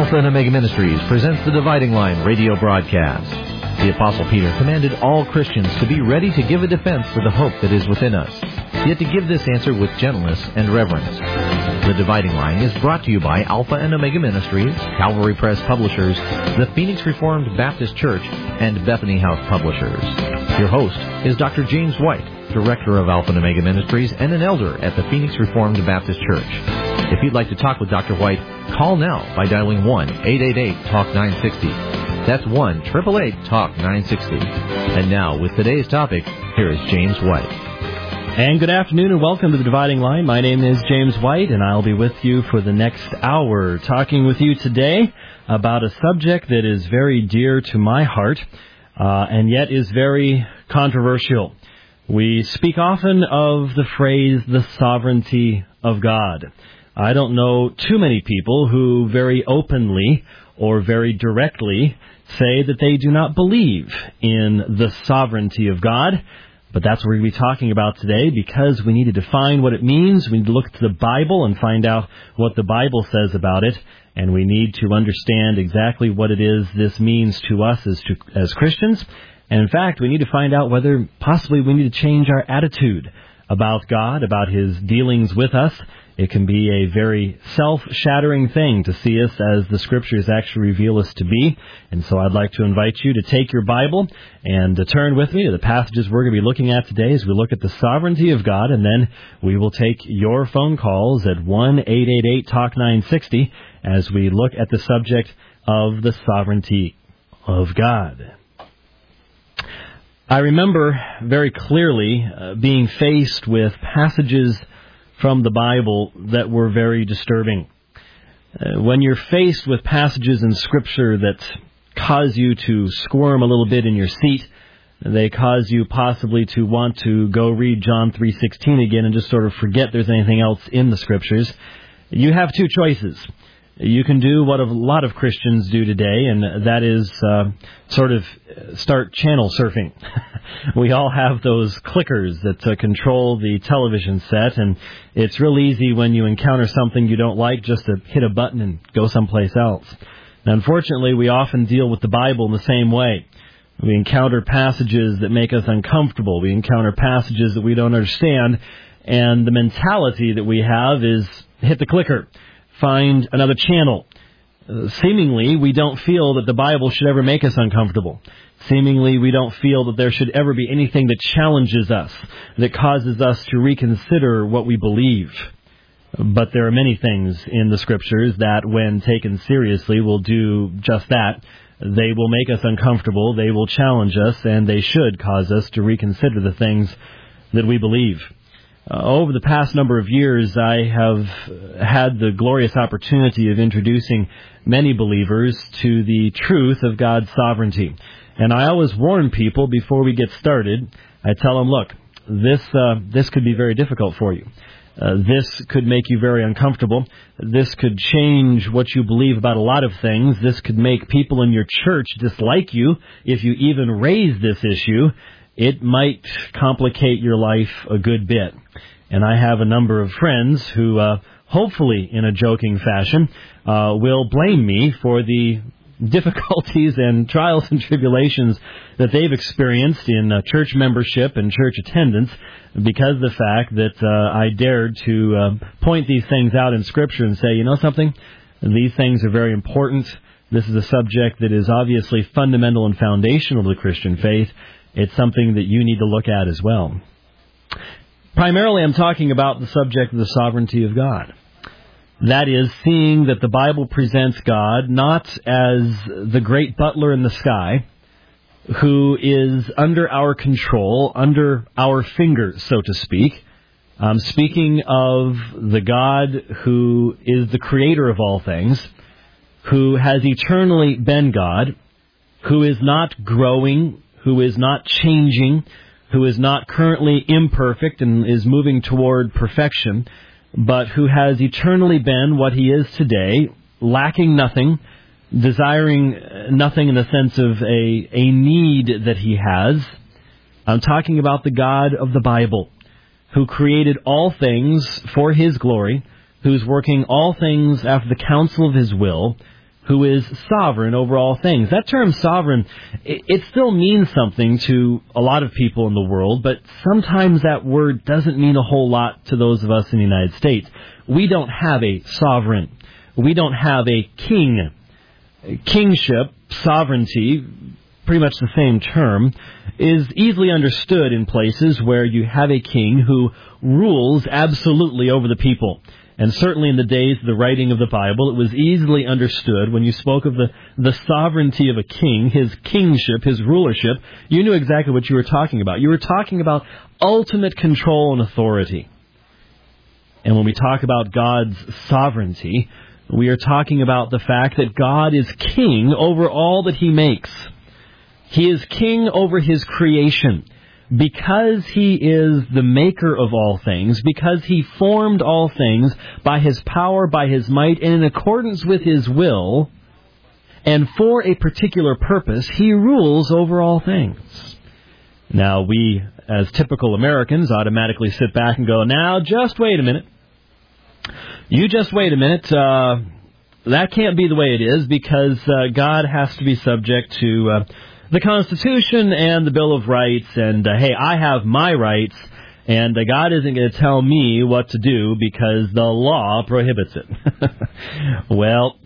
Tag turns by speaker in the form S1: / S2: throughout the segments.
S1: Alpha and Omega Ministries presents the Dividing Line radio broadcast. The Apostle Peter commanded all Christians to be ready to give a defense for the hope that is within us, yet to give this answer with gentleness and reverence. The Dividing Line is brought to you by Alpha and Omega Ministries, Calvary Press Publishers, the Phoenix Reformed Baptist Church, and Bethany House Publishers. Your host is Dr. James White, Director of Alpha and Omega Ministries and an elder at the Phoenix Reformed Baptist Church. If you'd like to talk with Dr. White, call now by dialing 1-888-TALK-960. That's 1-888-TALK-960. And now, with today's topic, here is James White.
S2: And good afternoon and welcome to the Dividing Line. My name is James White, and I'll be with you for the next hour, talking with you today about a subject that is very dear to my heart, and yet is very controversial. We speak often of the phrase, the sovereignty of God. I don't know too many people who very openly or very directly say that they do not believe in the sovereignty of God. But that's what we're going to be talking about today, because we need to define what it means. We need to look to the Bible and find out what the Bible says about it. And we need to understand exactly what it is this means to us as Christians. And in fact, we need to find out whether possibly we need to change our attitude about God, about His dealings with us. It can be a very self-shattering thing to see us as the Scriptures actually reveal us to be. And so I'd like to invite you to take your Bible and to turn with me to the passages we're going to be looking at today as we look at the sovereignty of God. And then we will take your phone calls at 1-888-TALK-960 as we look at the subject of the sovereignty of God. I remember very clearly being faced with passages from the Bible that were very disturbing. When you're faced with passages in Scripture that cause you to squirm a little bit in your seat, they cause you possibly to want to go read John 3:16 again and just sort of forget there's anything else in the Scriptures, you have two choices. You can do what a lot of Christians do today, and that is sort of start channel surfing. We all have those clickers that control the television set, and it's real easy when you encounter something you don't like just to hit a button and go someplace else. Now, unfortunately, we often deal with the Bible in the same way. We encounter passages that make us uncomfortable. We encounter passages that we don't understand, and the mentality that we have is hit the clicker. Find another channel. Seemingly, we don't feel that the Bible should ever make us uncomfortable. Seemingly, we don't feel that there should ever be anything that challenges us, that causes us to reconsider what we believe. But there are many things in the Scriptures that, when taken seriously, will do just that. They will make us uncomfortable, they will challenge us, and they should cause us to reconsider the things that we believe. Over the past number of years, I have had the glorious opportunity of introducing many believers to the truth of God's sovereignty. And I always warn people before we get started. I tell them, look, this could be very difficult for you. This could make you very uncomfortable. This could change what you believe about a lot of things. This could make people in your church dislike you if you even raise this issue. It might complicate your life a good bit. And I have a number of friends who, hopefully in a joking fashion, will blame me for the difficulties and trials and tribulations that they've experienced in church membership and church attendance because of the fact that I dared to point these things out in Scripture and say, you know something? These things are very important. This is a subject that is obviously fundamental and foundational to the Christian faith. It's something that you need to look at as well. Primarily, I'm talking about the subject of the sovereignty of God. That is, seeing that the Bible presents God not as the great butler in the sky, who is under our control, under our fingers, so to speak. I'm speaking of the God who is the creator of all things, who has eternally been God, who is not growing, who is not changing, who is not currently imperfect and is moving toward perfection, but who has eternally been what He is today, lacking nothing, desiring nothing in the sense of a need that He has. I'm talking about the God of the Bible, who created all things for His glory, who's working all things after the counsel of His will, who is sovereign over all things. That term sovereign, it still means something to a lot of people in the world, but sometimes that word doesn't mean a whole lot to those of us in the United States. We don't have a sovereign. We don't have a king. Kingship, sovereignty, pretty much the same term, is easily understood in places where you have a king who rules absolutely over the people. And certainly in the days of the writing of the Bible, it was easily understood when you spoke of the sovereignty of a king, his kingship, his rulership, you knew exactly what you were talking about. You were talking about ultimate control and authority. And when we talk about God's sovereignty, we are talking about the fact that God is king over all that he makes. He is king over his creation. Because he is the maker of all things, because he formed all things by his power, by his might, and in accordance with his will, and for a particular purpose, he rules over all things. Now, we, as typical Americans, automatically sit back and go, now, just wait a minute. You just wait a minute. That can't be the way it is, because God has to be subject to the Constitution and the Bill of Rights, and hey, I have my rights, and God isn't going to tell me what to do because the law prohibits it. Well,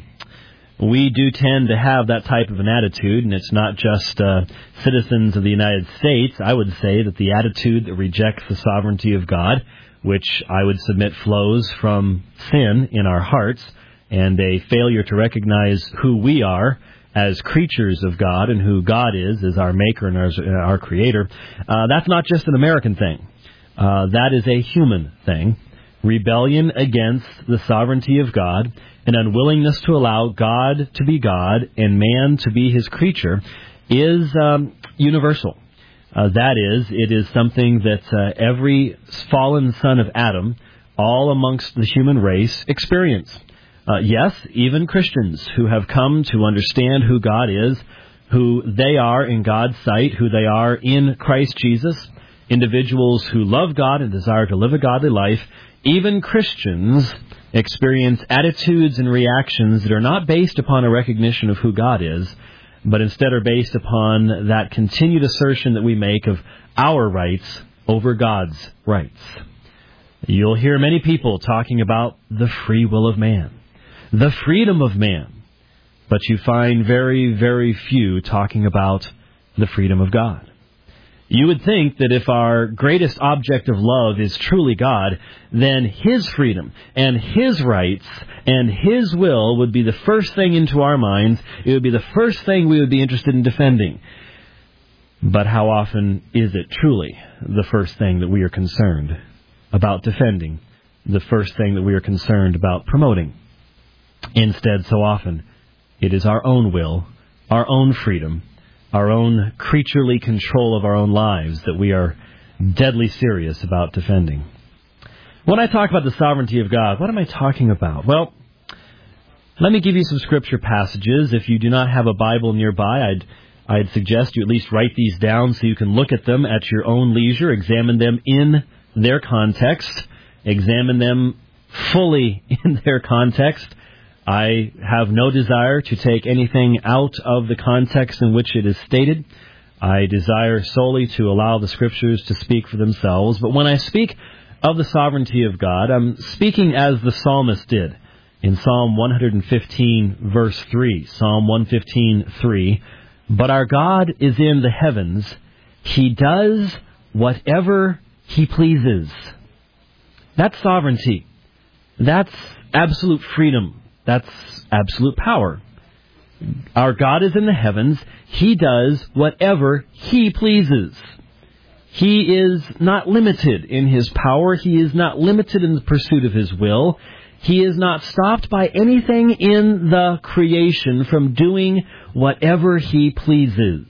S2: we do tend to have that type of an attitude, and it's not just citizens of the United States. I would say that the attitude that rejects the sovereignty of God, which I would submit flows from sin in our hearts, and a failure to recognize who we are as creatures of God and who God is as our maker and our creator, that's not just an American thing. That is a human thing. Rebellion against the sovereignty of God, an unwillingness to allow God to be God and man to be his creature, is universal. That is, it is something that every fallen son of Adam, all amongst the human race, experience. Yes, even Christians who have come to understand who God is, who they are in God's sight, who they are in Christ Jesus, individuals who love God and desire to live a godly life, even Christians experience attitudes and reactions that are not based upon a recognition of who God is, but instead are based upon that continued assertion that we make of our rights over God's rights. You'll hear many people talking about the free will of man, the freedom of man, but you find very, very few talking about the freedom of God. You would think that if our greatest object of love is truly God, then his freedom and his rights and his will would be the first thing into our minds. It would be the first thing we would be interested in defending. But how often is it truly the first thing that we are concerned about defending, the first thing that we are concerned about promoting? Instead, so often, it is our own will, our own freedom, our own creaturely control of our own lives that we are deadly serious about defending. When I talk about the sovereignty of God, what am I talking about? Well, let me give you some scripture passages. If you do not have a Bible nearby, I'd suggest you at least write these down so you can look at them at your own leisure, examine them in their context, examine them fully in their context. I have no desire to take anything out of the context in which it is stated. I desire solely to allow the Scriptures to speak for themselves. But when I speak of the sovereignty of God, I'm speaking as the psalmist did in Psalm 115, verse 3. Psalm 115, 3. But our God is in the heavens. He does whatever he pleases. That's sovereignty. That's absolute freedom. That's absolute power. Our God is in the heavens. He does whatever he pleases. He is not limited in his power. He is not limited in the pursuit of his will. He is not stopped by anything in the creation from doing whatever he pleases.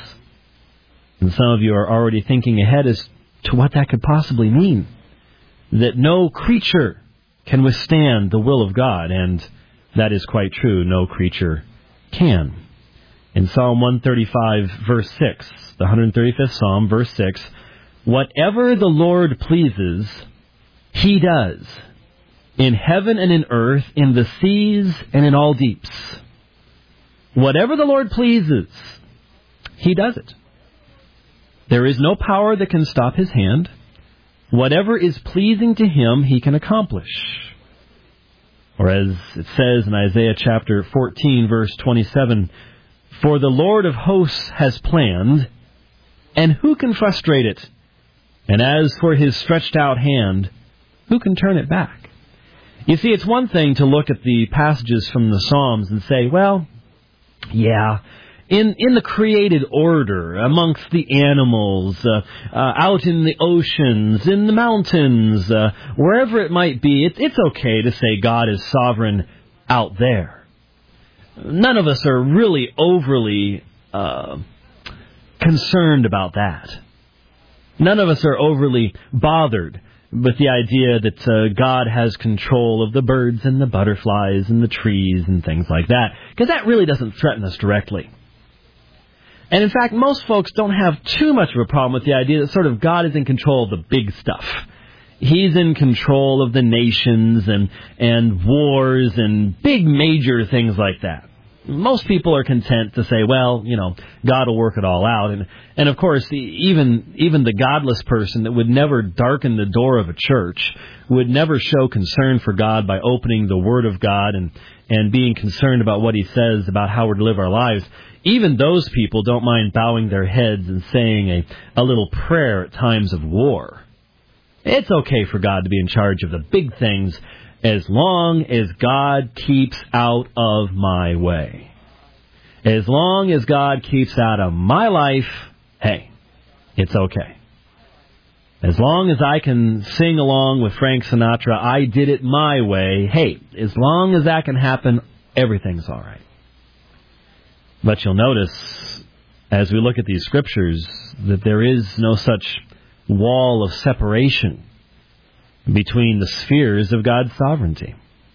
S2: And some of you are already thinking ahead as to what that could possibly mean. That no creature can withstand the will of God, and that is quite true. No creature can. In Psalm 135, verse 6, the 135th Psalm, verse 6, whatever the Lord pleases, he does. in heaven and in earth, in the seas and in all deeps. Whatever the Lord pleases, He does it. There is no power that can stop His hand. Whatever is pleasing to Him, He can accomplish. Or as it says in Isaiah chapter 14, verse 27, "For the Lord of hosts has planned, and who can frustrate it? And as for His stretched out hand, who can turn it back?" You see, it's one thing to look at the passages from the Psalms and say, well, yeah, in the created order, amongst the animals, out in the oceans, in the mountains, wherever it might be, it's okay to say God is sovereign out there. None of us are really overly concerned about that. None of us are overly bothered with the idea that God has control of the birds and the butterflies and the trees and things like that, because that really doesn't threaten us directly. And in fact, most folks don't have too much of a problem with the idea that sort of God is in control of the big stuff. He's in control of the nations and wars and big major things like that. Most people are content to say, well, God will work it all out. And of course, even the godless person that would never darken the door of a church, would never show concern for God by opening the Word of God and being concerned about what He says about how we're to live our lives, even those people don't mind bowing their heads and saying a little prayer at times of war. It's okay for God to be in charge of the big things as long as God keeps out of my way. As long as God keeps out of my life, hey, it's okay. As long as I can sing along with Frank Sinatra, I did it my way, hey, as long as that can happen, everything's all right. But you'll notice, as we look at these scriptures, that there is no such wall of separation between the spheres of God's sovereignty.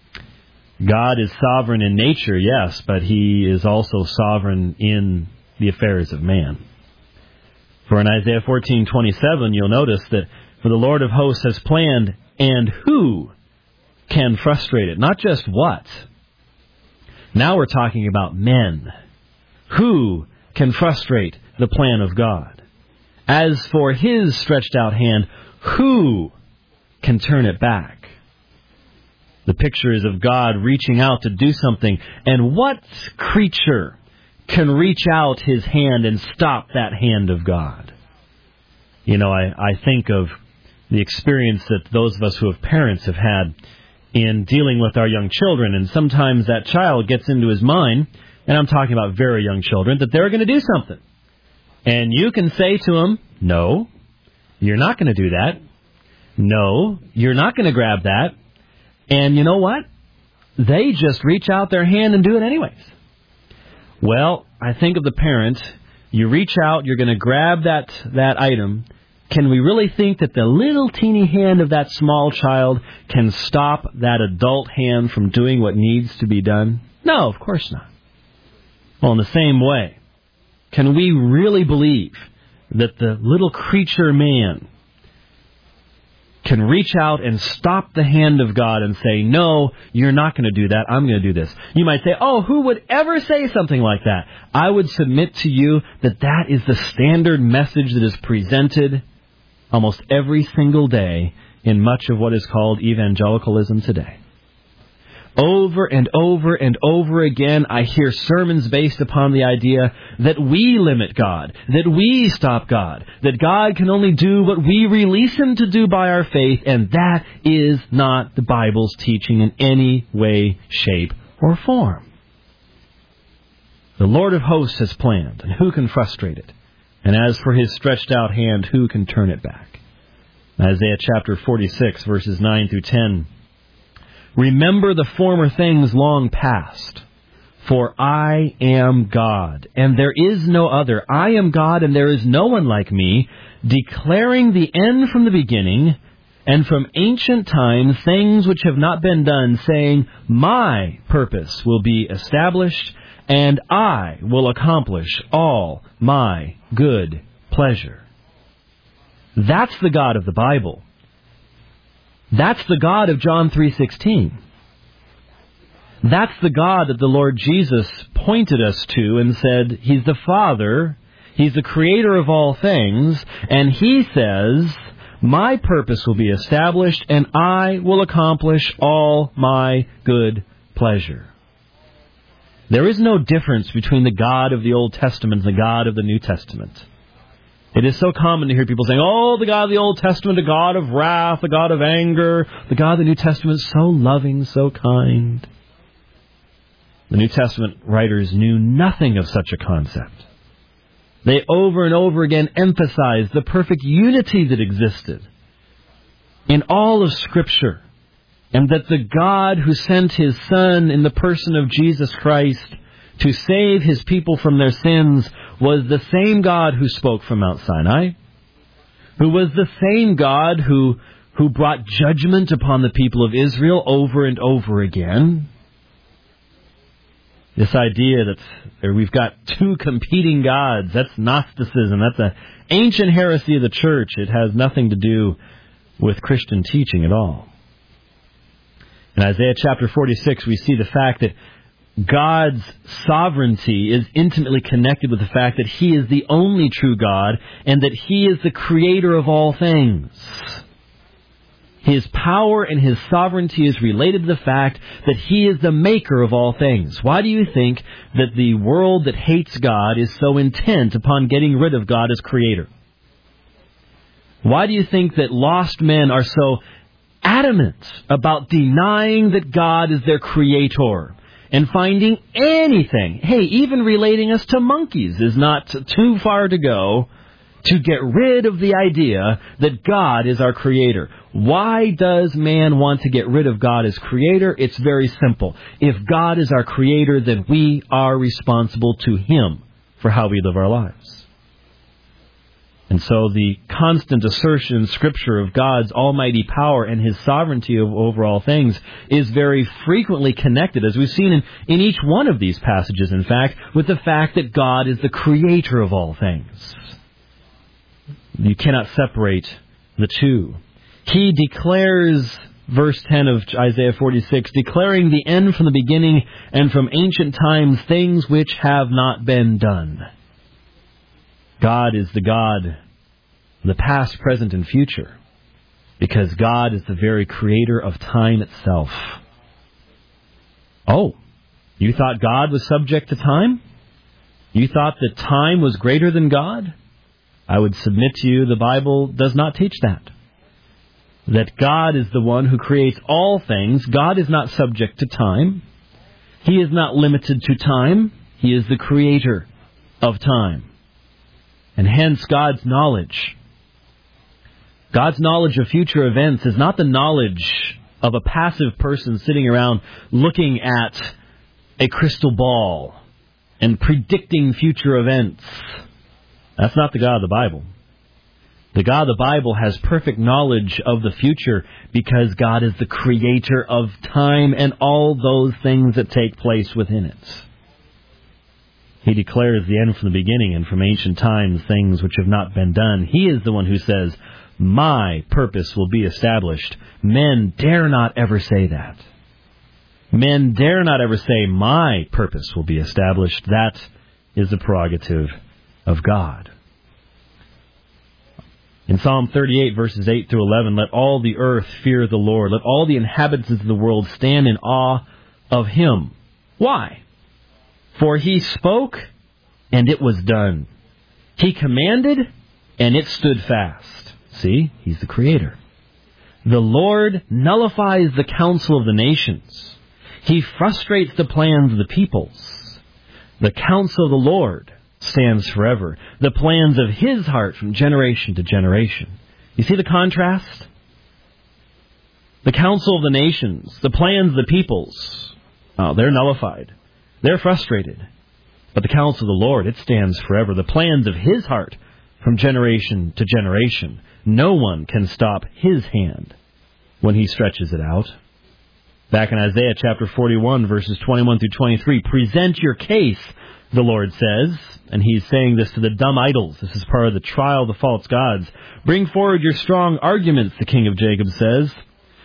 S2: God is sovereign in nature, yes, but He is also sovereign in the affairs of man. For in Isaiah 14:27, you'll notice that for the Lord of hosts has planned, and who can frustrate it? Not just what. Now we're talking about men. Who can frustrate the plan of God? As for His stretched out hand, who can turn it back? The picture is of God reaching out to do something. And what creature can reach out his hand and stop that hand of God? I think of the experience that those of us who have parents have had in dealing with our young children. And sometimes that child gets into his mind, and I'm talking about very young children, that they're going to do something. And you can say to them, no, you're not going to do that. No, you're not going to grab that. And you know what? They just reach out their hand and do it anyways. Well, I think of the parent. You reach out, you're going to grab that item. Can we really think that the little teeny hand of that small child can stop that adult hand from doing what needs to be done? No, of course not. Well, in the same way, can we really believe that the little creature man can reach out and stop the hand of God and say, no, you're not going to do that, I'm going to do this? You might say, oh, who would ever say something like that? I would submit to you that that is the standard message that is presented almost every single day in much of what is called evangelicalism today. Over and over and over again, I hear sermons based upon the idea that we limit God, that we stop God, that God can only do what we release Him to do by our faith, and that is not the Bible's teaching in any way, shape, or form. The Lord of hosts has planned, and who can frustrate it? And as for His stretched out hand, who can turn it back? Isaiah chapter 46, verses 9 through 10. Remember the former things long past, for I am God, and there is no other. I am God, and there is no one like me, declaring the end from the beginning, and from ancient times things which have not been done, saying, my purpose will be established, and I will accomplish all my good pleasure. That's the God of the Bible. That's the God of John 3:16. That's the God that the Lord Jesus pointed us to and said, He's the Father, He's the Creator of all things, and He says, my purpose will be established, and I will accomplish all my good pleasure. There is no difference between the God of the Old Testament and the God of the New Testament. It is so common to hear people saying, oh, the God of the Old Testament, the God of wrath, the God of anger. The God of the New Testament is so loving, so kind. The New Testament writers knew nothing of such a concept. They over and over again emphasized the perfect unity that existed in all of Scripture, and that the God who sent His Son in the person of Jesus Christ to save His people from their sins was the same God who spoke from Mount Sinai, who was the same God who brought judgment upon the people of Israel over and over again. This idea that we've got two competing gods, that's Gnosticism. That's an ancient heresy of the church. It has nothing to do with Christian teaching at all. In Isaiah chapter 46, we see the fact that God's sovereignty is intimately connected with the fact that He is the only true God and that He is the creator of all things. His power and His sovereignty is related to the fact that He is the maker of all things. Why do you think that the world that hates God is so intent upon getting rid of God as creator? Why do you think that lost men are so adamant about denying that God is their creator and finding anything, even relating us to monkeys is not too far to go to get rid of the idea that God is our creator? Why does man want to get rid of God as creator? It's very simple. If God is our creator, then we are responsible to Him for how we live our lives. And so the constant assertion in Scripture of God's almighty power and His sovereignty over all things is very frequently connected, as we've seen in each one of these passages, in fact, with the fact that God is the creator of all things. You cannot separate the two. He declares, verse 10 of Isaiah 46, declaring the end from the beginning and from ancient times things which have not been done. God is the God of the past, present, and future, because God is the very creator of time itself. Oh, you thought God was subject to time? You thought that time was greater than God? I would submit to you the Bible does not teach that. That God is the one who creates all things. God is not subject to time. He is not limited to time. He is the creator of time. And hence God's knowledge of future events is not the knowledge of a passive person sitting around looking at a crystal ball and predicting future events. That's not the God of the Bible. The God of the Bible has perfect knowledge of the future because God is the creator of time and all those things that take place within it. He declares the end from the beginning and from ancient times things which have not been done. He is the one who says, my purpose will be established. Men dare not ever say that. Men dare not ever say, my purpose will be established. That is the prerogative of God. In Psalm 38, verses 8 through 11, let all the earth fear the Lord. Let all the inhabitants of the world stand in awe of Him. Why? For He spoke, and it was done. He commanded, and it stood fast. See, He's the Creator. The Lord nullifies the counsel of the nations. He frustrates the plans of the peoples. The counsel of the Lord stands forever. The plans of His heart from generation to generation. You see the contrast? The counsel of the nations, the plans of the peoples, they're nullified. They're frustrated. But the counsel of the Lord, it stands forever. The plans of His heart from generation to generation. No one can stop His hand when He stretches it out. Back in Isaiah chapter 41, verses 21 through 23, present your case, the Lord says, and He's saying this to the dumb idols. This is part of the trial of the false gods. Bring forward your strong arguments, the King of Jacob says.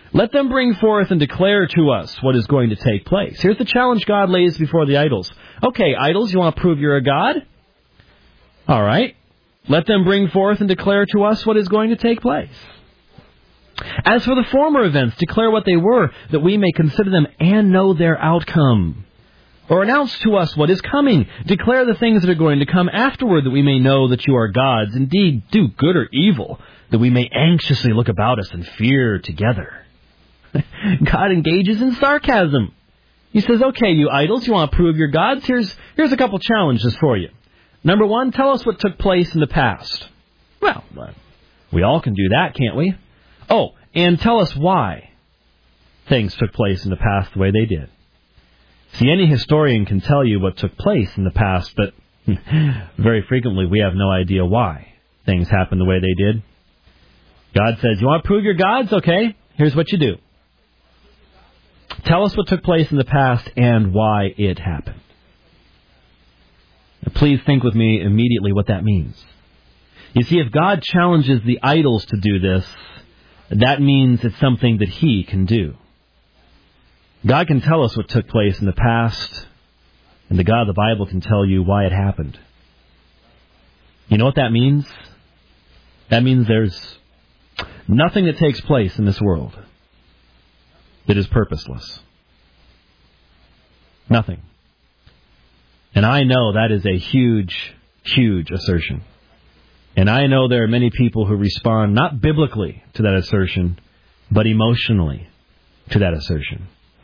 S2: Let them bring forth and declare to us what is going to take place. Here's the challenge God lays before the idols. Okay, idols, you want to prove you're a god? All right. Let them bring forth and declare to us what is going to take place. As for the former events, declare what they were, that we may consider them and know their outcome. Or announce to us what is coming. Declare the things that are going to come afterward, that we may know that you are gods. Indeed, do good or evil, that we may anxiously look about us and fear together. God engages in sarcasm. He says, okay, you idols, you want to prove you're gods? Here's a couple challenges for you. Number one, tell us what took place in the past. Well, we all can do that, can't we? Oh, and tell us why things took place in the past the way they did. See, any historian can tell you what took place in the past, but very frequently we have no idea why things happened the way they did. God says, you want to prove you're gods? Okay, here's what you do. Tell us what took place in the past and why it happened. Now, please think with me immediately what that means. You see, if God challenges the idols to do this, that means it's something that He can do. God can tell us what took place in the past, and the God of the Bible can tell you why it happened. You know what that means? That means there's nothing that takes place in this world that is purposeless. Nothing. And I know that is a huge, huge assertion. And I know there are many people who respond not biblically to that assertion, but emotionally to that assertion.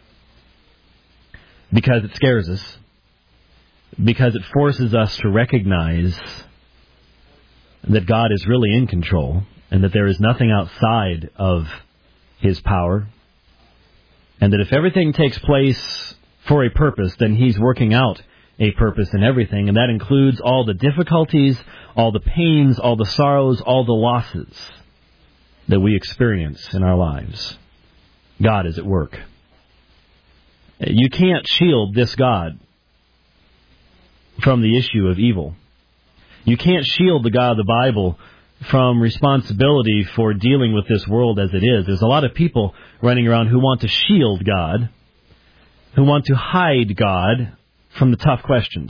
S2: Because it scares us. Because it forces us to recognize that God is really in control and that there is nothing outside of His power. And that if everything takes place for a purpose, then He's working out a purpose in everything. And that includes all the difficulties, all the pains, all the sorrows, all the losses that we experience in our lives. God is at work. You can't shield this God from the issue of evil. You can't shield the God of the Bible from responsibility for dealing with this world as it is. There's a lot of people running around who want to shield God, who want to hide God from the tough questions,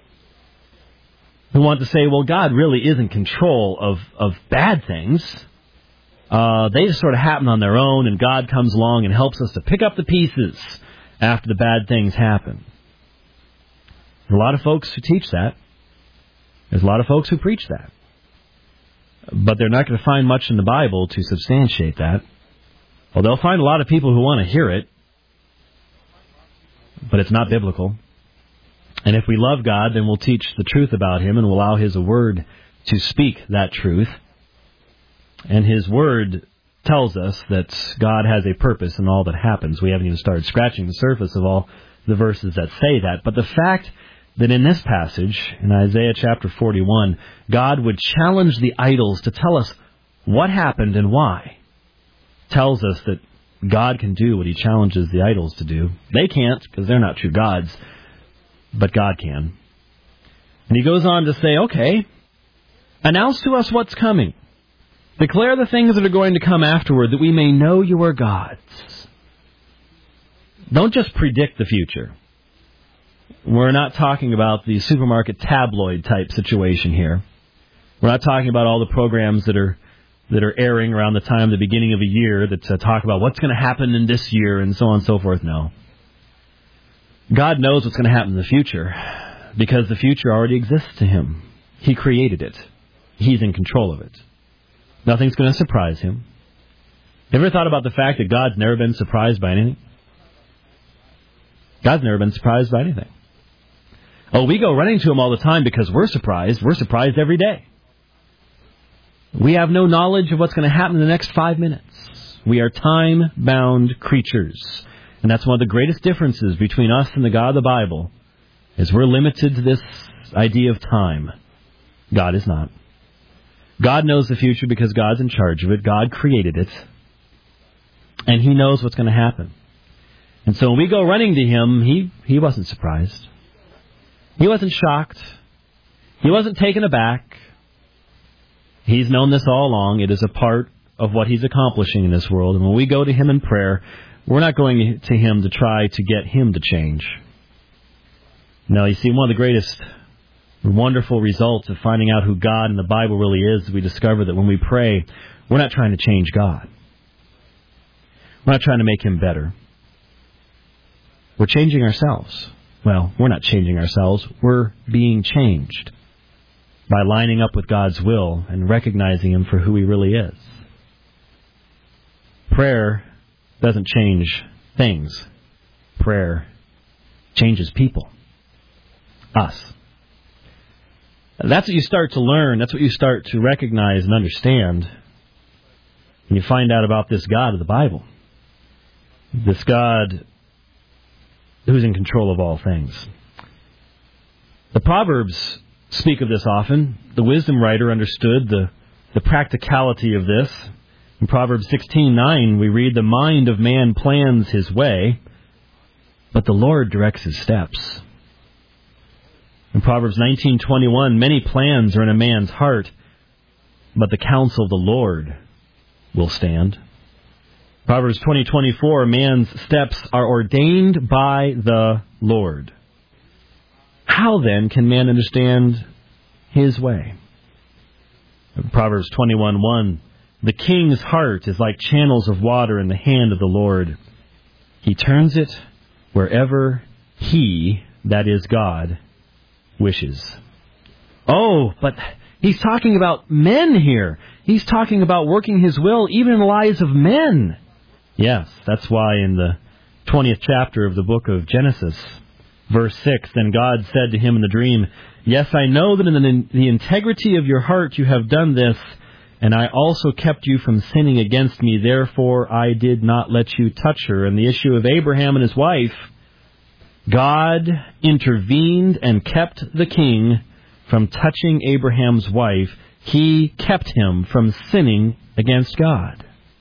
S2: who want to say, well, God really is in control of bad things. They just sort of happen on their own, and God comes along and helps us to pick up the pieces after the bad things happen. There's a lot of folks who teach that. There's a lot of folks who preach that. But they're not going to find much in the Bible to substantiate that. Well, they'll find a lot of people who want to hear it, but it's not biblical. And if we love God, then we'll teach the truth about Him and we'll allow His Word to speak that truth. And His Word tells us that God has a purpose in all that happens. We haven't even started scratching the surface of all the verses that say that. But the fact that in this passage, in Isaiah chapter 41, God would challenge the idols to tell us what happened and why, tells us that God can do what He challenges the idols to do. They can't, because they're not true gods, but God can. And He goes on to say, okay, announce to us what's coming. Declare the things that are going to come afterward, that we may know you are gods. Don't just predict the future. We're not talking about the supermarket tabloid type situation here. We're not talking about all the programs that are airing around the time, the beginning of a year, that talk about what's going to happen in this year and so on and so forth. No. God knows what's going to happen in the future because the future already exists to Him. He created it. He's in control of it. Nothing's going to surprise Him. You ever thought about the fact that God's never been surprised by anything? God's never been surprised by anything. Oh, we go running to Him all the time because we're surprised. We're surprised every day. We have no knowledge of what's going to happen in the next 5 minutes. We are time-bound creatures. And that's one of the greatest differences between us and the God of the Bible, is we're limited to this idea of time. God is not. God knows the future because God's in charge of it. God created it. And He knows what's going to happen. And so when we go running to Him, He wasn't surprised. He wasn't shocked. He wasn't taken aback. He's known this all along. It is a part of what He's accomplishing in this world. And when we go to Him in prayer, we're not going to Him to try to get Him to change. No, you see, one of the greatest wonderful results of finding out who God in the Bible really is, we discover that when we pray, we're not trying to change God. We're not trying to make Him better. We're changing ourselves. Well, we're not changing ourselves. We're being changed by lining up with God's will and recognizing Him for who He really is. Prayer doesn't change things. Prayer changes people. Us. That's what you start to learn. That's what you start to recognize and understand when you find out about this God of the Bible. This God who's in control of all things. The Proverbs speak of this often. The wisdom writer understood the practicality of this. In Proverbs 16:9, we read, "The mind of man plans his way, but the Lord directs his steps." In Proverbs 19:21, "Many plans are in a man's heart, but the counsel of the Lord will stand." Proverbs 20:24, "Man's steps are ordained by the Lord." How then can man understand his way? Proverbs 21:1, "The king's heart is like channels of water in the hand of the Lord. He turns it wherever He, that is God, wishes." Oh, but he's talking about men here. He's talking about working His will even in the lives of men. Yes, that's why in the 20th chapter of the book of Genesis, verse 6, "Then God said to him in the dream, 'Yes, I know that in the integrity of your heart you have done this, and I also kept you from sinning against me. Therefore I did not let you touch her.'" In the issue of Abraham and his wife, God intervened and kept the king from touching Abraham's wife. He kept him from sinning against God.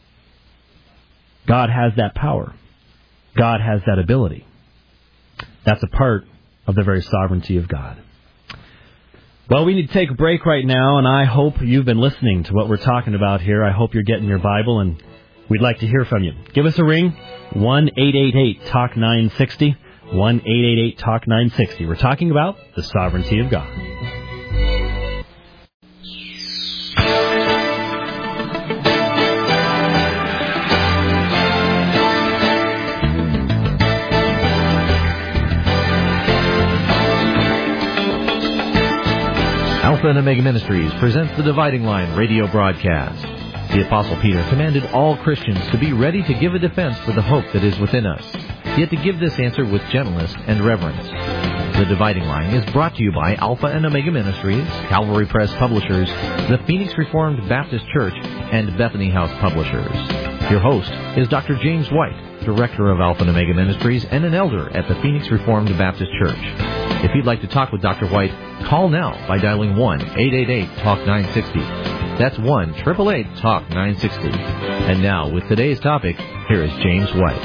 S2: God has that power. God has that ability. That's a part of the very sovereignty of God. Well, we need to take a break right now, and I hope you've been listening to what we're talking about here. I hope you're getting your Bible, and we'd like to hear from you. Give us a ring, 1-888-TALK-960, 1-888-TALK-960. We're talking about the sovereignty of God.
S1: Alpha and Omega Ministries presents the Dividing Line radio broadcast. The Apostle Peter commanded all Christians to be ready to give a defense for the hope that is within us, yet to give this answer with gentleness and reverence. The Dividing Line is brought to you by Alpha and Omega Ministries, Calvary Press Publishers, the Phoenix Reformed Baptist Church, and Bethany House Publishers. Your host is Dr. James White, Director of Alpha and Omega Ministries and an elder at the Phoenix Reformed Baptist Church. If you'd like to talk with Dr. White, call now by dialing 1-888-TALK-960. That's 1-888-TALK-960. And now, with today's topic, here is James White.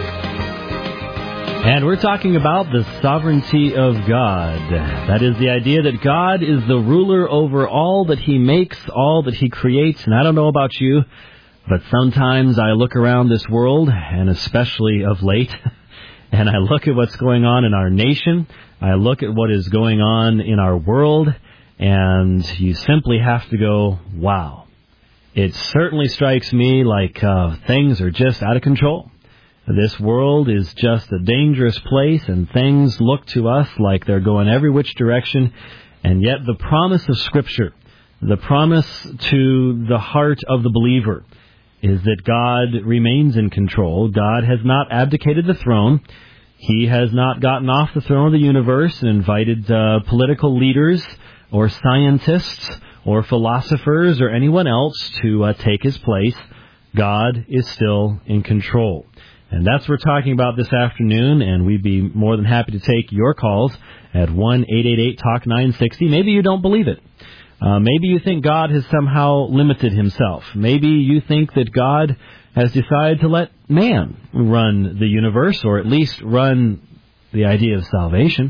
S2: And we're talking about the sovereignty of God. That is the idea that God is the ruler over all that He makes, all that He creates. And I don't know about you, but sometimes I look around this world, and especially of late, and I look at what's going on in our nation. I look at what is going on in our world, and you simply have to go, wow. It certainly strikes me like things are just out of control. This world is just a dangerous place, and things look to us like they're going every which direction. And yet the promise of Scripture, the promise to the heart of the believer, is that God remains in control. God has not abdicated the throne. He has not gotten off the throne of the universe and invited political leaders or scientists or philosophers or anyone else to take His place. God is still in control. And that's what we're talking about this afternoon, and we'd be more than happy to take your calls at 1-888-TALK-960. Maybe you don't believe it. Maybe you think God has somehow limited Himself. Maybe you think that God has decided to let man run the universe, or at least run the idea of salvation.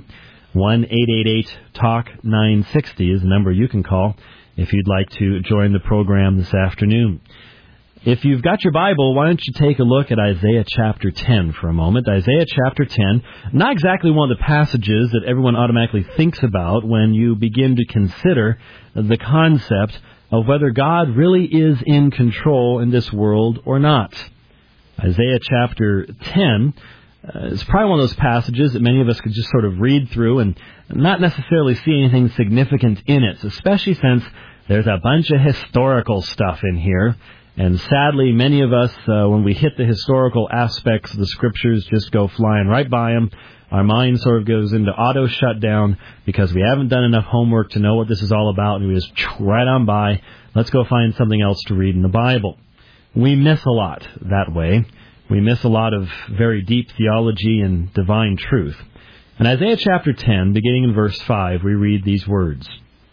S2: 1-888-TALK-960 is the number you can call if you'd like to join the program this afternoon. If you've got your Bible, why don't you take a look at Isaiah chapter 10 for a moment. Isaiah chapter 10, not exactly one of the passages that everyone automatically thinks about when you begin to consider the concept of whether God really is in control in this world or not. Isaiah chapter 10 is probably one of those passages that many of us could just sort of read through and not necessarily see anything significant in it, especially since there's a bunch of historical stuff in here. And sadly, many of us, when we hit the historical aspects of the Scriptures, just go flying right by them. Our mind sort of goes into auto shutdown because we haven't done enough homework to know what this is all about, and we just right on by. Let's go find something else to read in the Bible. We miss a lot that way. We miss a lot of very deep theology and divine truth. In Isaiah chapter 10, beginning in verse 5, we read these words.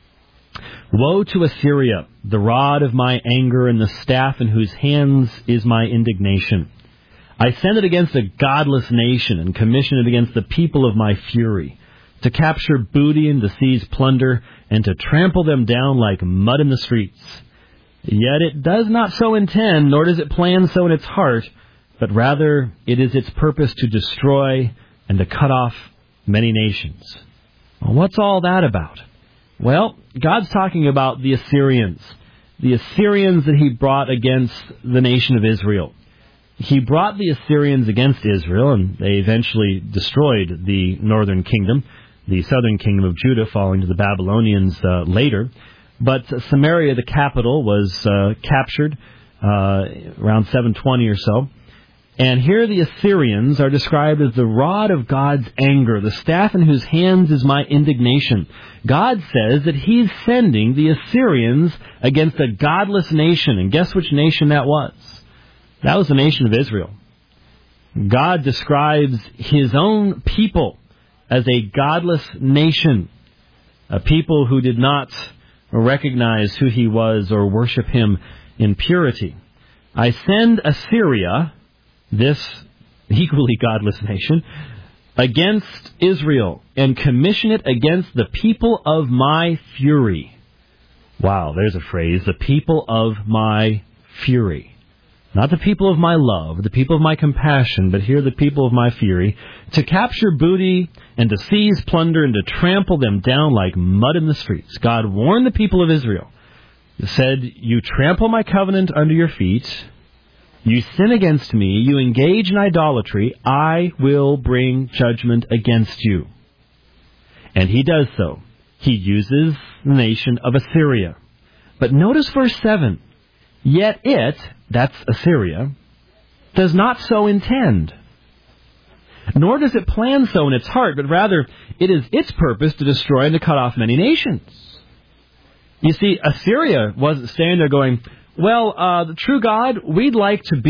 S2: Woe to Assyria, the rod of my anger and the staff in whose hands is my indignation. I send it against a godless nation and commission it against the people of my fury, to capture booty and to seize plunder and to trample them down like mud in the streets. Yet it does not so intend, nor does it plan so in its heart, but rather it is its purpose to destroy and to cut off many nations. Well, what's all that about? Well, God's talking about the Assyrians that He brought against the nation of Israel. He brought the Assyrians against Israel, and they eventually destroyed the northern kingdom, the southern kingdom of Judah, falling to the Babylonians later. But Samaria, the capital, was captured around 720 or so. And here the Assyrians are described as the rod of God's anger, the staff in whose hands is my indignation. God says that He's sending the Assyrians against a godless nation. And guess which nation that was? That was the nation of Israel. God describes His own people as a godless nation, a people who did not recognize who He was or worship Him in purity. I send Assyria, this equally godless nation, against Israel and commission it against the people of my fury. Wow, there's a phrase, the people of my fury. Not the people of my love, the people of my compassion, but here the people of my fury, to capture booty and to seize plunder and to trample them down like mud in the streets. God warned the people of Israel. He said, you trample my covenant under your feet, you sin against me, you engage in idolatry, I will bring judgment against you. And He does so. He uses the nation of Assyria. But notice verse 7. Yet it, that's Assyria, does not so intend. Nor does it plan so in its heart, but rather it is its purpose to destroy and to cut off many nations. You see, Assyria wasn't standing there going, well, the true God, we'd like to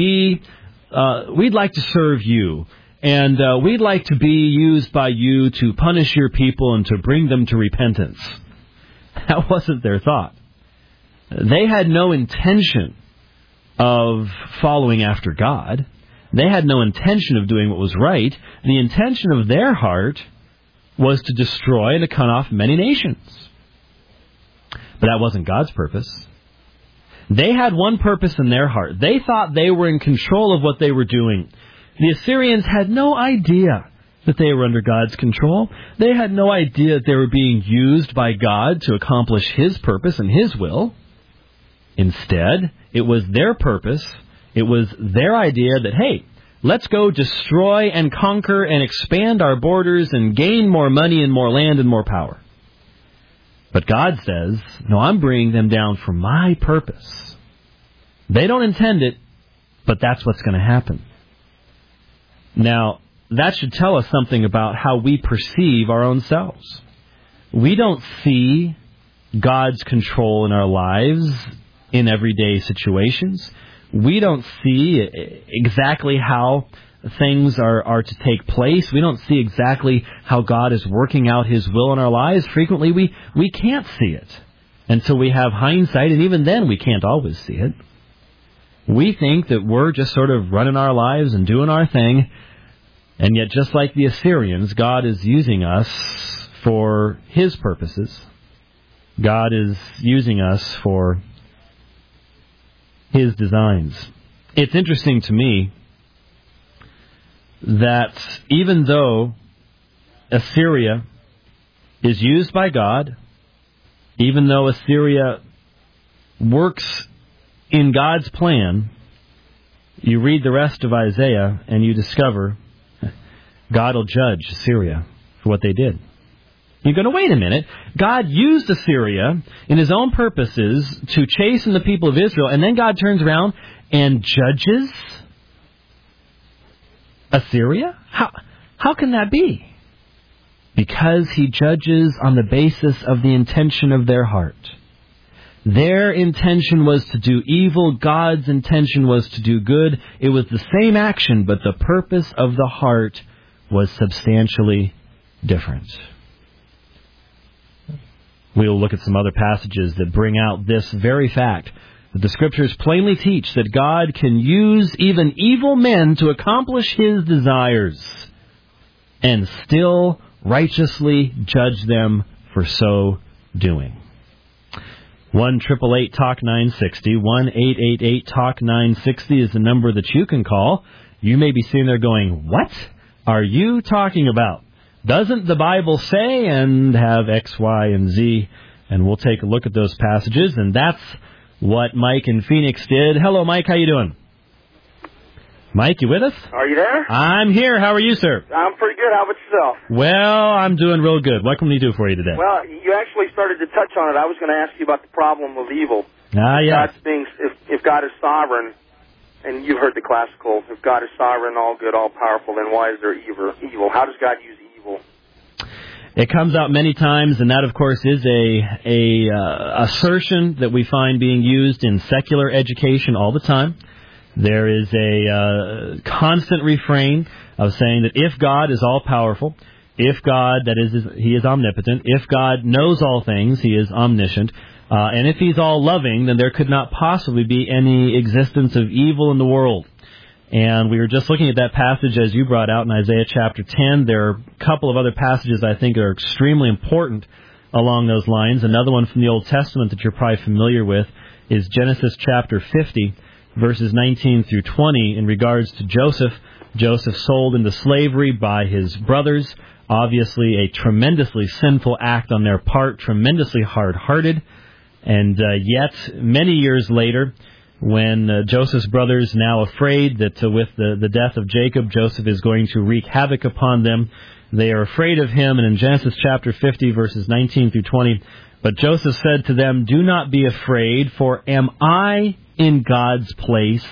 S2: serve you, and we'd like to be used by you to punish your people and to bring them to repentance. That wasn't their thought. They had no intention of following after God. They had no intention of doing what was right. The intention of their heart was to destroy and to cut off many nations. But that wasn't God's purpose. They had one purpose in their heart. They thought they were in control of what they were doing. The Assyrians had no idea that they were under God's control. They had no idea that they were being used by God to accomplish His purpose and His will. Instead, it was their purpose, it was their idea that, hey, let's go destroy and conquer and expand our borders and gain more money and more land and more power. But God says, no, I'm bringing them down for my purpose. They don't intend it, but that's what's going to happen. Now, that should tell us something about how we perceive our own selves. We don't see God's control in our lives in everyday situations. We don't see exactly how things are to take place. We don't see exactly how God is working out His will in our lives. Frequently, we can't see it until we have hindsight, and even then we can't always see it. We think that we're just sort of running our lives and doing our thing, and yet just like the Assyrians, God is using us for His purposes. God is using us for His designs. It's interesting to me that even though Assyria is used by God, even though Assyria works in God's plan, you read the rest of Isaiah and you discover God will judge Assyria for what they did. You're going to wait a minute. God used Assyria in His own purposes to chasten the people of Israel, and then God turns around and judges Assyria? How can that be? Because He judges on the basis of the intention of their heart. Their intention was to do evil. God's intention was to do good. It was the same action, but the purpose of the heart was substantially different. We'll look at some other passages that bring out this very fact, that the Scriptures plainly teach that God can use even evil men to accomplish His desires and still righteously judge them for so doing. 1-888-TALK-960, 1-888-TALK-960 is the number that you can call. You may be sitting there going, what are you talking about? Doesn't the Bible say, and have X, Y, and Z? And we'll take a look at those passages, and that's what Mike in Phoenix did. Hello, Mike. How you doing? Mike, you with us?
S3: Are you there?
S2: I'm here. How are you, sir?
S3: I'm pretty good. How about yourself?
S2: Well, I'm doing real good. What can we do for you today?
S3: Well, you actually started to touch on it. I was going to ask you about the problem of evil.
S2: Yeah.
S3: If God is sovereign, and you've heard the classical, if God is sovereign, all good, all powerful, then why is there evil? How does God use evil?
S2: It comes out many times, and that, of course, is a assertion that we find being used in secular education all the time. There is a constant refrain of saying that if God is all-powerful, if God, that is, He is omnipotent, if God knows all things, He is omniscient, and if He's all-loving, then there could not possibly be any existence of evil in the world. And we were just looking at that passage as you brought out in Isaiah chapter 10. There are a couple of other passages I think are extremely important along those lines. Another one from the Old Testament that you're probably familiar with is Genesis chapter 50, verses 19 through 20, in regards to Joseph. Joseph sold into slavery by his brothers. Obviously a tremendously sinful act on their part, tremendously hard-hearted. And yet, many years later, when Joseph's brothers, now afraid that with the death of Jacob, Joseph is going to wreak havoc upon them, they are afraid of him. And in Genesis chapter 50, verses 19 through 20, but Joseph said to them, "Do not be afraid, for am I in God's place?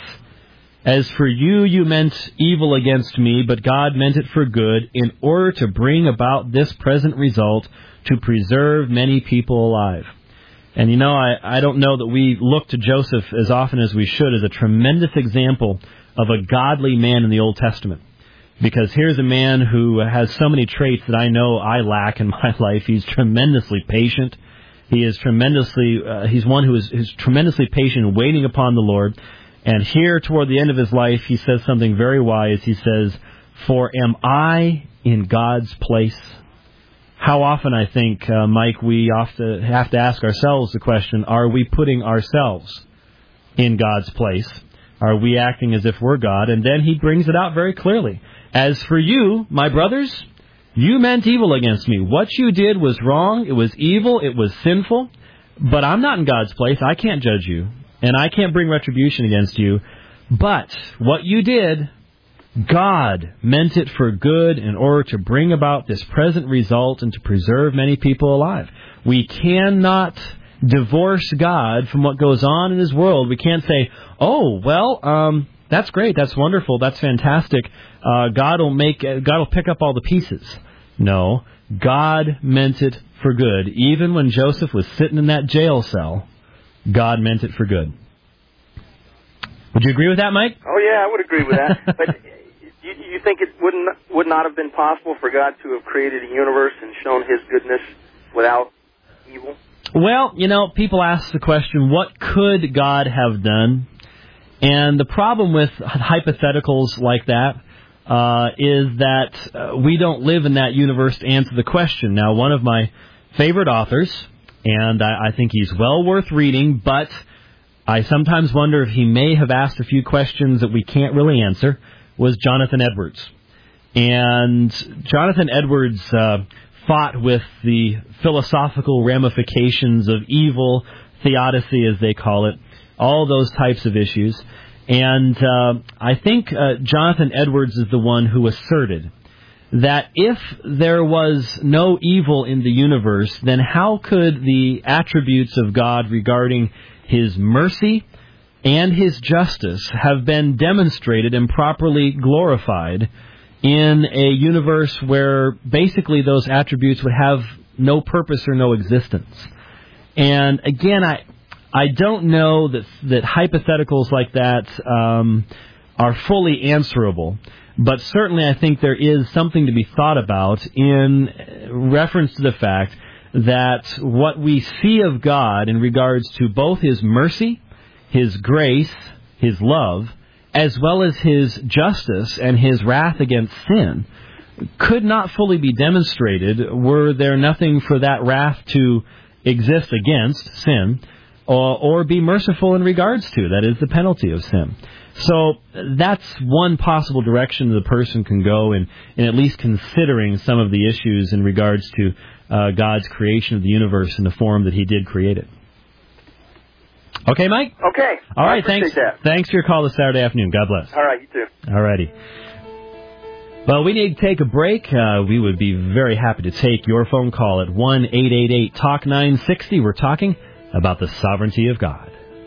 S2: As for you, you meant evil against me, but God meant it for good, in order to bring about this present result, to preserve many people alive." And you know, I don't know that we look to Joseph as often as we should as a tremendous example of a godly man in the Old Testament. Because here's a man who has so many traits that I know I lack in my life. He's tremendously patient. He is he's one who is tremendously patient, waiting upon the Lord. And here, toward the end of his life, he says something very wise. He says, "For am I in God's place?" How often, I think, Mike, we often have to ask ourselves the question, are we putting ourselves in God's place? Are we acting as if we're God? And then he brings it out very clearly. "As for you, my brothers, you meant evil against me. What you did was wrong. It was evil. It was sinful. But I'm not in God's place. I can't judge you. And I can't bring retribution against you. But what you did, God meant it for good in order to bring about this present result and to preserve many people alive." We cannot divorce God from what goes on in His world. We can't say, "Oh, well, that's great, that's wonderful, that's fantastic. God will pick up all the pieces." No, God meant it for good. Even when Joseph was sitting in that jail cell, God meant it for good. Would you agree with that, Mike?
S3: Oh yeah, I would agree with that. But you think it would not have been possible for God to have created a universe and shown His goodness without evil?
S2: Well, you know, people ask the question, what could God have done? And the problem with hypotheticals like that is that we don't live in that universe to answer the question. Now, one of my favorite authors, and I think he's well worth reading, but I sometimes wonder if he may have asked a few questions that we can't really answer, was Jonathan Edwards. And Jonathan Edwards fought with the philosophical ramifications of evil, theodicy as they call it, all those types of issues. And I think Jonathan Edwards is the one who asserted that if there was no evil in the universe, then how could the attributes of God regarding His mercy and His justice have been demonstrated and properly glorified in a universe where basically those attributes would have no purpose or no existence? And again, I don't know that hypotheticals like that are fully answerable, but certainly I think there is something to be thought about in reference to the fact that what we see of God in regards to both His mercy, His grace, His love, as well as His justice and His wrath against sin, could not fully be demonstrated were there nothing for that wrath to exist against, sin, or be merciful in regards to, that is, the penalty of sin. So that's one possible direction the person can go in at least considering some of the issues in regards to God's creation of the universe in the form that He did create it. Okay, Mike?
S3: Okay.
S2: All right, thanks.
S3: That.
S2: Thanks for your call this Saturday afternoon. God bless.
S3: All right, you too.
S2: All righty. Well, we need to take a break. We would be very happy to take your phone call at 1-888-TALK-960. We're talking about the sovereignty of God.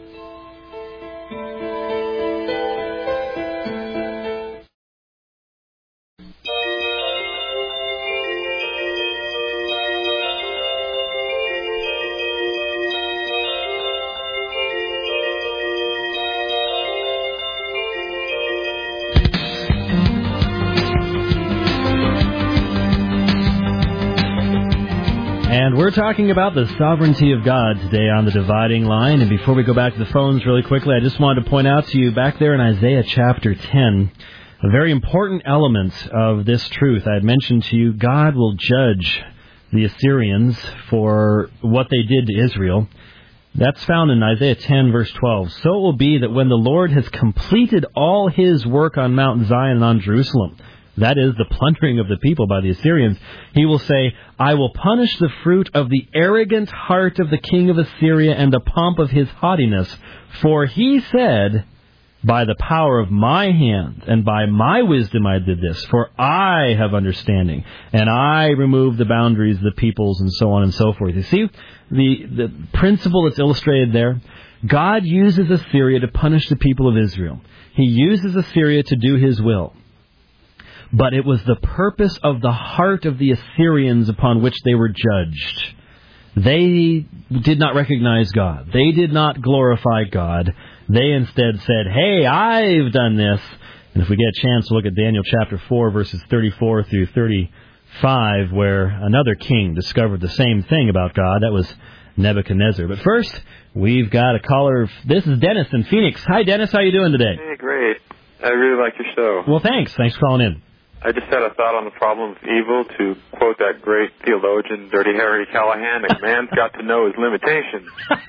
S2: And we're talking about the sovereignty of God today on the Dividing Line. And before we go back to the phones really quickly, I just wanted to point out to you back there in Isaiah chapter 10, a very important element of this truth. I had mentioned to you, God will judge the Assyrians for what they did to Israel. That's found in Isaiah 10, verse 12. So it will be that when the Lord has completed all His work on Mount Zion and on Jerusalem, that is, the plundering of the people by the Assyrians, He will say, I will punish the fruit of the arrogant heart of the king of Assyria and the pomp of his haughtiness. For he said, by the power of my hand and by my wisdom I did this, for I have understanding, and I removed the boundaries of the peoples, and so on and so forth. You see the principle that's illustrated there? God uses Assyria to punish the people of Israel. He uses Assyria to do His will. But it was the purpose of the heart of the Assyrians upon which they were judged. They did not recognize God. They did not glorify God. They instead said, hey, I've done this. And if we get a chance to look at Daniel chapter 4, verses 34 through 35, where another king discovered the same thing about God, that was Nebuchadnezzar. But first, we've got a caller. This is Dennis in Phoenix. Hi, Dennis. How are you doing today?
S4: Hey, great. I really like your show.
S2: Well, thanks. Thanks for calling in.
S4: I just had a thought on the problem of evil, to quote that great theologian, Dirty Harry Callahan, a man's got to know his limitations.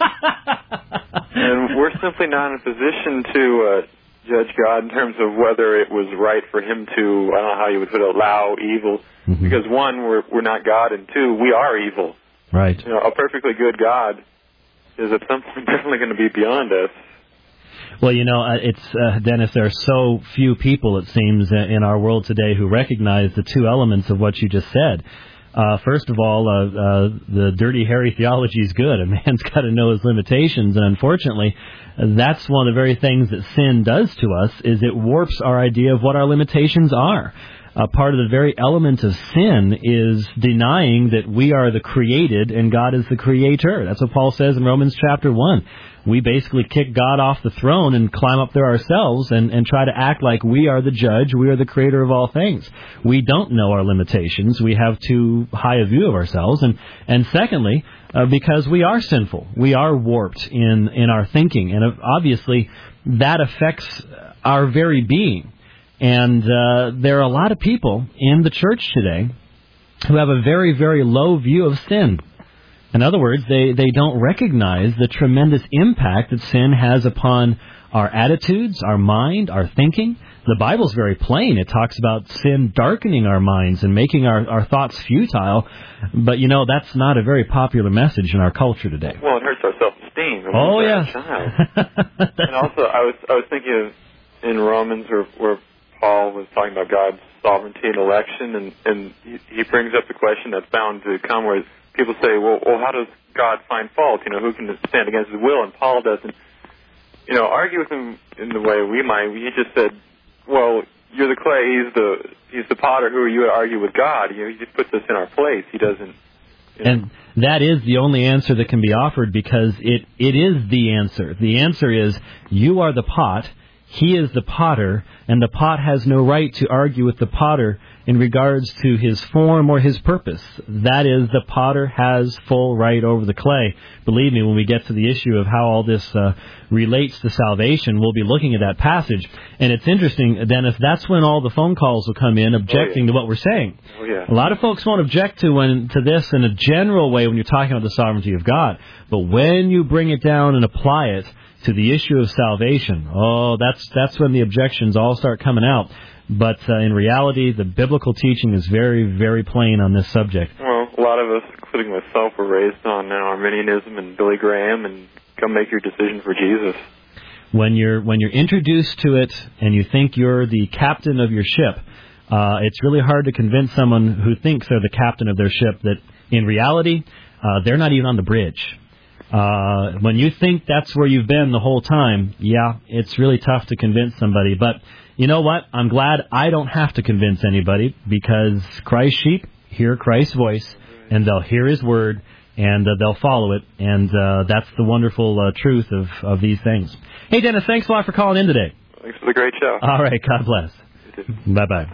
S4: And we're simply not in a position to judge God in terms of whether it was right for Him to, I don't know how you would put it, allow evil. Mm-hmm. Because one, we're not God, and two, we are evil.
S2: Right.
S4: You know, a perfectly good God is at some point definitely going to be beyond us.
S2: Well, you know, Dennis, there are so few people, it seems, in our world today who recognize the two elements of what you just said. First of all, the Dirty Harry theology is good. A man's got to know his limitations, and unfortunately, that's one of the very things that sin does to us, is it warps our idea of what our limitations are. Part of the very element of sin is denying that we are the created and God is the creator. That's what Paul says in Romans chapter 1. We basically kick God off the throne and climb up there ourselves and try to act like we are the judge, we are the creator of all things. We don't know our limitations. We have too high a view of ourselves. And secondly, because we are sinful. We are warped in our thinking. And obviously, that affects our very being. And there are a lot of people in the church today who have a very, very low view of sin. In other words, they don't recognize the tremendous impact that sin has upon our attitudes, our mind, our thinking. The Bible's very plain. It talks about sin darkening our minds and making our thoughts futile. But, that's not a very popular message in our culture today.
S4: Well, it hurts our self-esteem.
S2: Oh, yes.
S4: And also, I was thinking of in Romans where Paul was talking about God's sovereignty and election, and he brings up the question that's bound to come where people say, well, how does God find fault? Who can stand against his will? And Paul doesn't, argue with him in the way we might. He just said, well, you're the clay, he's the potter. Who are you to argue with God? He just puts us in our place. He doesn't.
S2: And that is the only answer that can be offered, because it is the answer. The answer is, you are the pot, he is the potter, and the pot has no right to argue with the potter in regards to his form or his purpose. That is, the potter has full right over the clay. Believe me, when we get to the issue of how all this relates to salvation, we'll be looking at that passage. And it's interesting, Dennis, that's when all the phone calls will come in objecting to what we're saying.
S4: Oh, yeah.
S2: A lot of folks won't object to this in a general way when you're talking about the sovereignty of God. But when you bring it down and apply it to the issue of salvation, that's when the objections all start coming out. But in reality, the biblical teaching is very, very plain on this subject.
S4: Well, a lot of us, including myself, were raised on Arminianism and Billy Graham, and come make your decision for Jesus.
S2: When you're introduced to it and you think you're the captain of your ship, it's really hard to convince someone who thinks they're the captain of their ship that in reality, they're not even on the bridge. When you think that's where you've been the whole time, it's really tough to convince somebody. But you know what? I'm glad I don't have to convince anybody, because Christ's sheep hear Christ's voice, and they'll hear his word, and they'll follow it. And that's the wonderful truth of these things. Hey, Dennis, thanks a lot for calling in today.
S4: Thanks for the great show.
S2: All right, God bless. Bye-bye.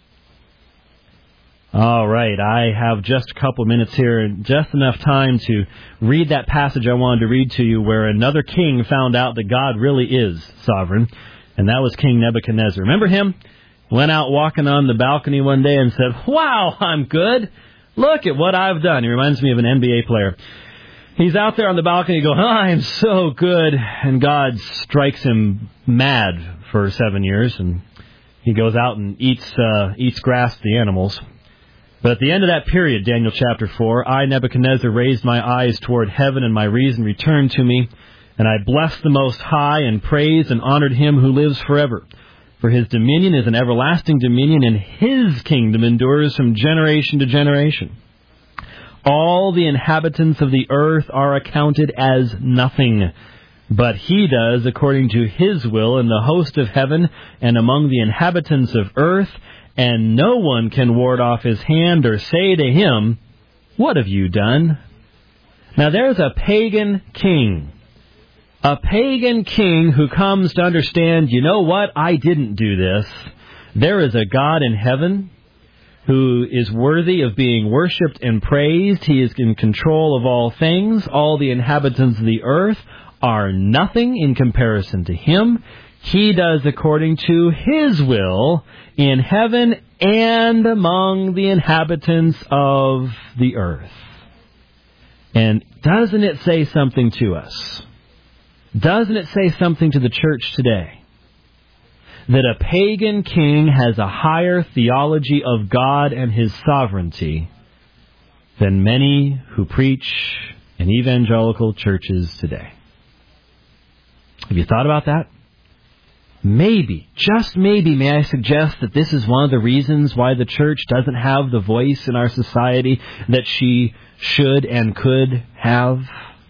S2: All right, I have just a couple of minutes here, and just enough time to read that passage I wanted to read to you, where another king found out that God really is sovereign, and that was King Nebuchadnezzar. Remember him? Went out walking on the balcony one day and said, "Wow, I'm good. Look at what I've done." He reminds me of an NBA player. He's out there on the balcony going, "I am so good," and God strikes him mad for 7 years, and he goes out and eats grass to the animals. But at the end of that period, Daniel chapter 4, I, Nebuchadnezzar, raised my eyes toward heaven, and my reason returned to me. And I blessed the Most High, and praised and honored him who lives forever. For his dominion is an everlasting dominion, and his kingdom endures from generation to generation. All the inhabitants of the earth are accounted as nothing. But he does according to his will in the host of heaven and among the inhabitants of earth, and no one can ward off his hand or say to him, "What have you done?" Now there's a pagan king. A pagan king who comes to understand, you know what, I didn't do this. There is a God in heaven who is worthy of being worshipped and praised. He is in control of all things. All the inhabitants of the earth are nothing in comparison to him. He does according to his will in heaven and among the inhabitants of the earth. And doesn't it say something to us? Doesn't it say something to the church today? That a pagan king has a higher theology of God and his sovereignty than many who preach in evangelical churches today. Have you thought about that? Maybe, just maybe, may I suggest that this is one of the reasons why the church doesn't have the voice in our society that she should and could have?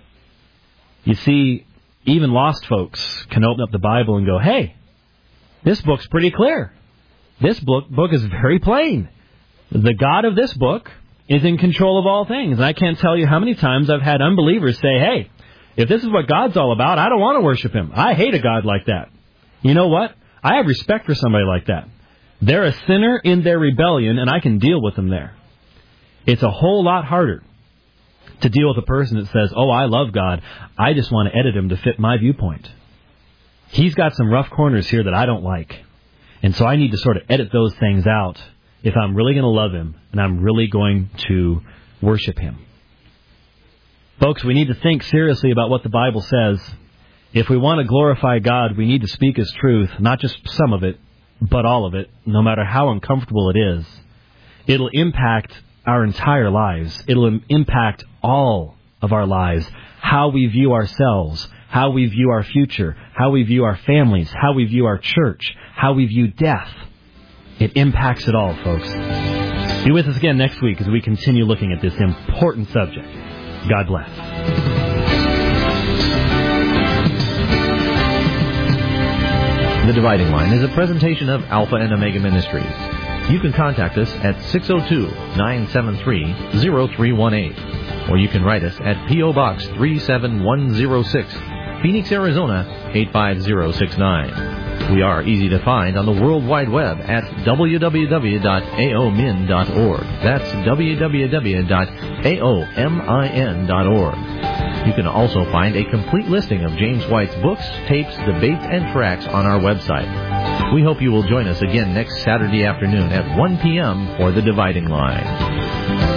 S2: You see, even lost folks can open up the Bible and go, "Hey, this book's pretty clear. This book is very plain. The God of this book is in control of all things." And I can't tell you how many times I've had unbelievers say, "Hey, if this is what God's all about, I don't want to worship him. I hate a God like that." You know what? I have respect for somebody like that. They're a sinner in their rebellion, and I can deal with them there. It's a whole lot harder to deal with a person that says, "Oh, I love God. I just want to edit him to fit my viewpoint. He's got some rough corners here that I don't like. And so I need to sort of edit those things out if I'm really going to love him and I'm really going to worship him." Folks, we need to think seriously about what the Bible says. If we want to glorify God, we need to speak His truth, not just some of it, but all of it, no matter how uncomfortable it is. It'll impact our entire lives. It'll impact all of our lives. How we view ourselves, how we view our future, how we view our families, how we view our church, how we view death. It impacts it all, folks. Be with us again next week as we continue looking at this important subject. God bless.
S1: The Dividing Line is a presentation of Alpha and Omega Ministries. You can contact us at 602-973-0318, or you can write us at P.O. Box 37106, Phoenix, Arizona 85069. We are easy to find on the World Wide Web at www.aomin.org. That's www.aomin.org. You can also find a complete listing of James White's books, tapes, debates, and tracts on our website. We hope you will join us again next Saturday afternoon at 1 p.m. for The Dividing Line.